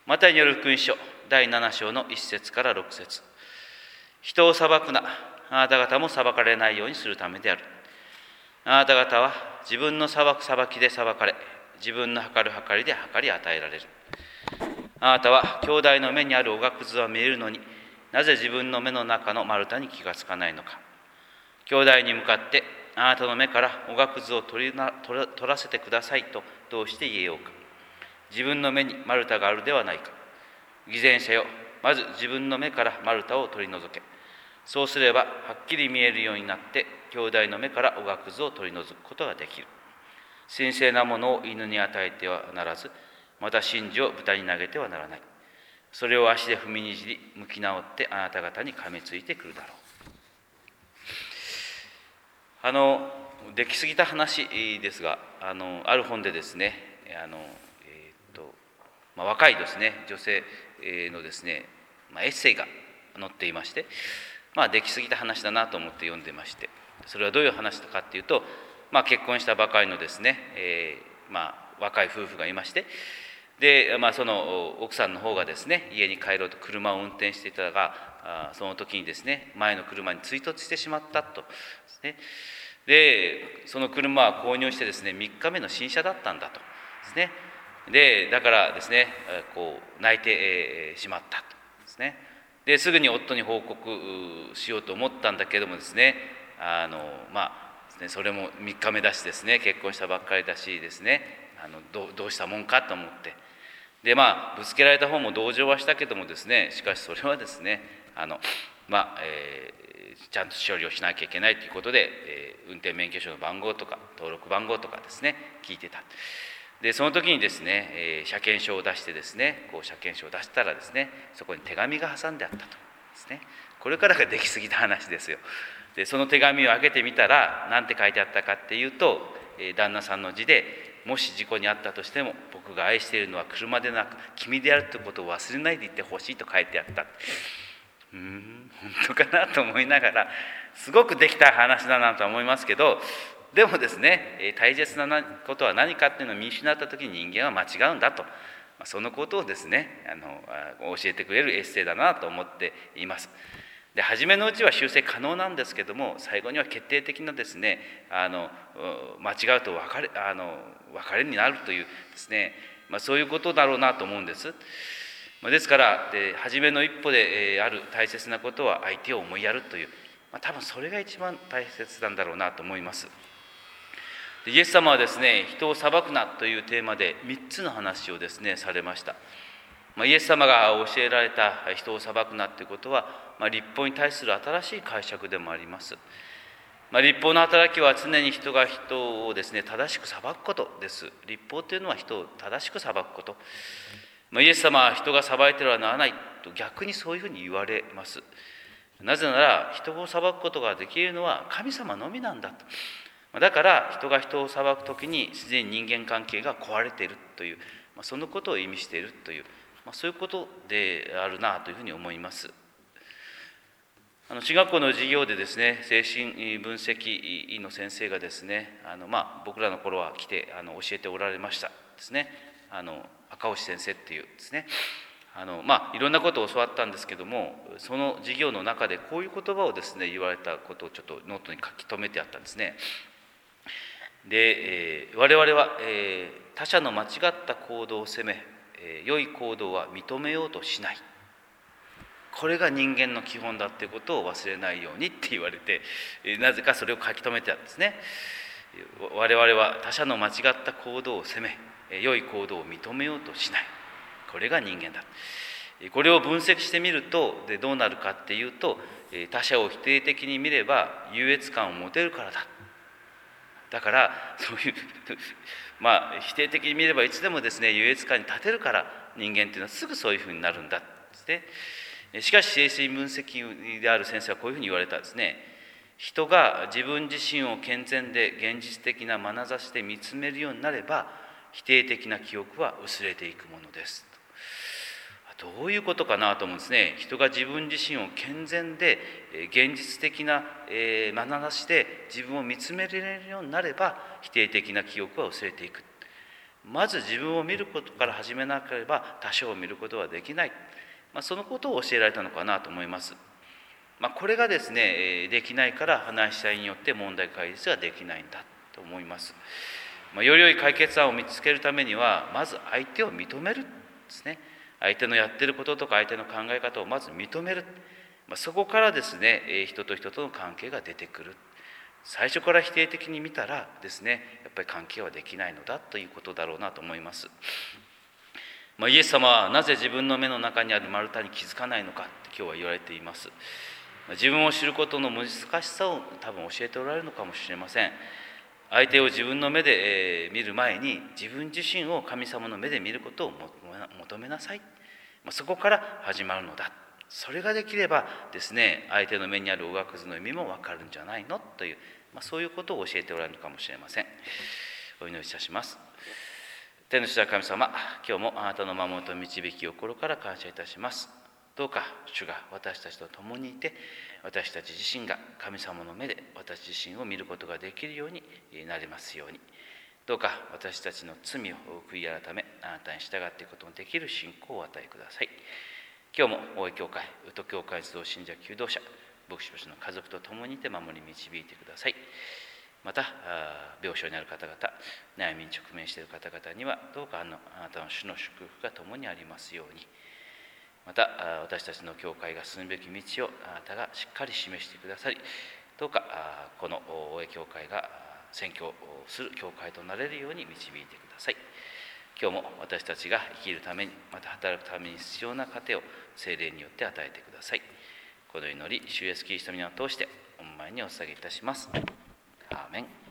マタイによる福音書第7章の1節から6節。人を裁くな、あなた方も裁かれないようにするためである。あなた方は自分の裁く裁きで裁かれ、自分の計る計りで計り与えられる。あなたは兄弟の目にあるおがくずは見えるのに、なぜ自分の目の中の丸太に気がつかないのか。兄弟に向かって、あなたの目からおがくずを取らせてくださいとどうして言えようか。自分の目に丸太があるではないか。偽善者よ、まず自分の目から丸太を取り除け。そうすればはっきり見えるようになって、兄弟の目からおがくずを取り除くことができる。神聖なものを犬に与えてはならず、また真珠を豚に投げてはならない。それを足で踏みにじり、向き直ってあなた方に噛みついてくるだろう。できすぎた話ですが、ある本でですね、若いですね、女性のですね、エッセイが載っていまして、できすぎた話だなと思って読んでまして、それはどういう話かっていうと、結婚したばかりのですね、若い夫婦がいまして、で、その奥さんの方がですね、家に帰ろうと車を運転していたが、その時にですね、前の車に追突してしまったとですね。で、その車は購入してですね、3日目の新車だったんだとですね。で、だからですね、泣いてしまったとですね。ですぐに夫に報告しようと思ったんだけどもですね、それも3日目だしですね、結婚したばっかりだしですね、どうしたもんかと思って、でぶつけられた方も同情はしたけどもですね、しかしそれはですね、ちゃんと処理をしなきゃいけないということで、運転免許証の番号とか登録番号とかですね、聞いてた。でその時にですね、車検証を出してですね、車検証を出したらですね、そこに手紙が挟んであったとですね。これからができすぎた話ですよ。でその手紙を開けてみたら何て書いてあったかっていうと、旦那さんの字で、もし事故に遭ったとしても僕が愛しているのは車でなく君であるということを忘れないでいてほしいと書いてあった。本当かなと思いながら、すごくできた話だなと思いますけど、でもですね、大切なことは何かっていうのを見失った時に人間は間違うんだと、そのことをですね、教えてくれるエッセイだなと思っています。で初めのうちは修正可能なんですけども、最後には決定的なですね、間違うと別れになるというですね、そういうことだろうなと思うんです。ですから初めの一歩である大切なことは相手を思いやるという、多分それが一番大切なんだろうなと思います。でイエス様はですね、人を裁くなというテーマで3つの話をですねされました。イエス様が教えられた人を裁くなということは、律法に対する新しい解釈でもあります。律法の働きは常に人が人をですね正しく裁くことです。律法というのは人を正しく裁くこと。イエス様は人が裁いてはならないと逆にそういうふうに言われます。なぜなら人を裁くことができるのは神様のみなんだと。だから人が人を裁くときにすでに人間関係が壊れているという、そのことを意味しているという、そういうことであるなというふうに思います。中学校の授業でですね、精神分析の先生がですね、僕らの頃は来て教えておられましたですね。赤星先生っていうですね、いろんなことを教わったんですけども、その授業の中でこういう言葉をですね言われたことをちょっとノートに書き留めてあったんですね。で、我々は、他者の間違った行動を責め、良い行動は認めようとしない。これが人間の基本だっていうことを忘れないようにって言われて、なぜかそれを書き留めてあるんですね。我々は他者の間違った行動を責め、良い行動を認めようとしない。これが人間だ。これを分析してみるとどうなるかっていうと、他者を否定的に見れば優越感を持てるからだ。だからそういう否定的に見ればいつでもですね優越感に立てるから、人間っていうのはすぐそういうふうになるんだですね。しかし精神分析である先生はこういうふうに言われたんですね。人が自分自身を健全で現実的な眼差しで見つめるようになれば、否定的な記憶は薄れていくものです。どういうことかなと思うんですね。人が自分自身を健全で現実的な眼差しで自分を見つめられるようになれば、否定的な記憶は薄れていく。 まず自分を見ることから始めなければ他者を見ることはできない、そのことを教えられたのかなと思います。これがですね、できないから話し合いによって問題解決ができないんだと思います。より良い解決案を見つけるためには、まず相手を認めるですね。相手のやってることとか相手の考え方をまず認める。そこからですね、人と人との関係が出てくる。最初から否定的に見たらですね、やっぱり関係はできないのだということだろうなと思います。イエス様はなぜ自分の目の中にある丸太に気づかないのかって今日は言われています。自分を知ることの難しさを多分教えておられるのかもしれません。相手を自分の目で見る前に自分自身を神様の目で見ることを求めなさい。そこから始まるのだ。それができればですね、相手の目にあるおがくずの意味も分かるんじゃないのという、そういうことを教えておられるのかもしれません。お祈りいたします。天の父なる神様、今日もあなたの守りと導きを心から感謝いたします。どうか主が私たちと共にいて、私たち自身が神様の目で私自身を見ることができるようになりますように。どうか私たちの罪を悔い改め、あなたに従っていくことのできる信仰をお与えください。今日も大江教会、宇都教会児童信者求道者、牧師の家族と共にいて守り導いてください。また病床にある方々、悩みに直面している方々にはどうかあなたの主の祝福が共にありますように。また私たちの教会が進むべき道をあなたがしっかり示してくださり、どうかこの大江教会が宣教する教会となれるように導いてください。今日も私たちが生きるために、また働くために必要な糧を聖霊によって与えてください。この祈り、主イエスキリストの皆を通して御前にお捧げいたします。アーメン。